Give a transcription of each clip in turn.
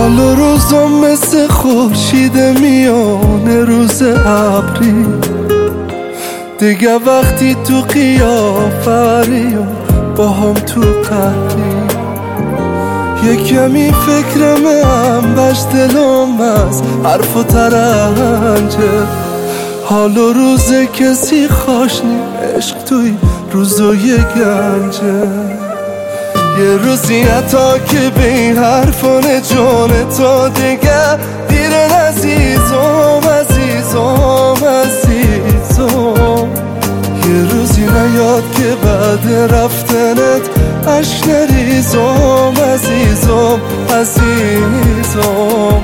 حال و روزم مثل خورشید میانه روز ابری، دیگه وقتی تو قیافری و با هم تو قهری، یه کمی فکرم انبش دلم از حرف و ترنجه، حال و روز کسی خوش نی عشق توی روزای گنجه. یه روزی حتی که به این حرفان جان تا دیگه دیرن عزیزم عزیزم عزیزم، یه روزی نیاد که بعد رفتنت عشق نریزم عزیزم عزیزم،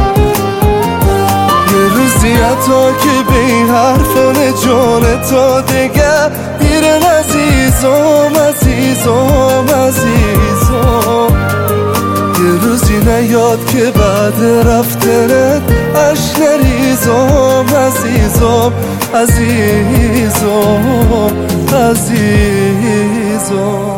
یه روزی حتی که به این حرفان جان تا دیگه دیرن عزیزم عزیزم عزیزم، یه روزی نیاد که بعد رفتنت عشق نریزم عزیزم عزیزم عزیزم.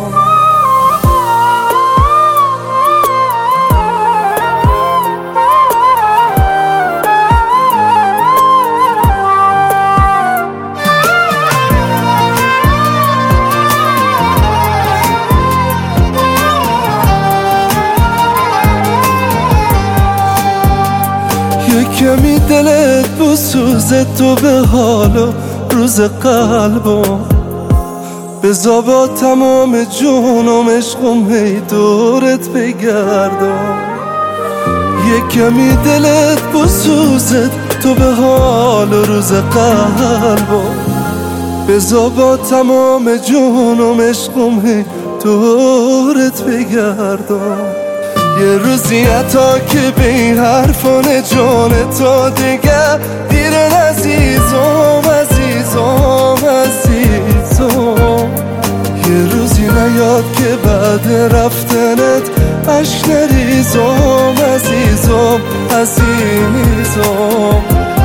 کمی دلت بسوزه تو به حال و روز قلبم، بذار با تمام جونم عشقم هی دورت بگردم، یه کمی دلت بسوزه تو به حال و روز قلبم، بذار با تمام جونم عشقم هی دورت بگردم، یه روزی حتی که به این حرفان جان تا دیگه دیرن عزیزم عزیزم عزیزم، یه روزی نیاد که بعد رفتنت عشق نریزم عزیزم عزیزم،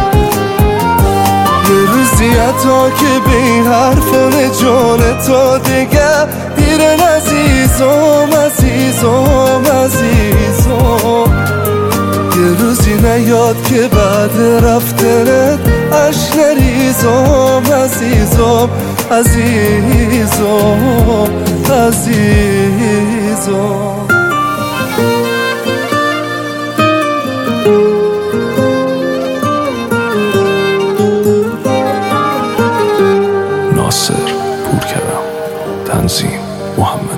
یه روزی حتی که به این حرفان جان تا دیگه دیرن عزیزم عزیزم عزیزم، یه روزی نیاد که بعد رفتنت عشق نریزم عزیزم عزیزم عزیزم. ناصر پورکرم، تنظیم محمد.